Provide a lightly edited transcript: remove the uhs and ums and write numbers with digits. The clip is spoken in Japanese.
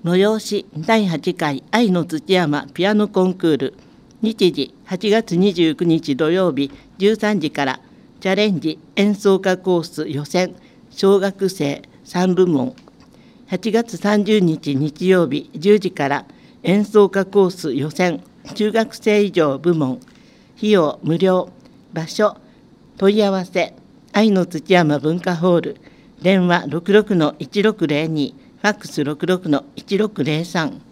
催し第8回愛の土山ピアノコンクール、日時8月29日土曜日13時からチャレンジ演奏家コース予選小学生3部門、8月30日日曜日10時から演奏家コース予選中学生以上部門、費用無料、場所問い合わせ愛の土山文化ホール、電話66-1602、ファックス66-1603。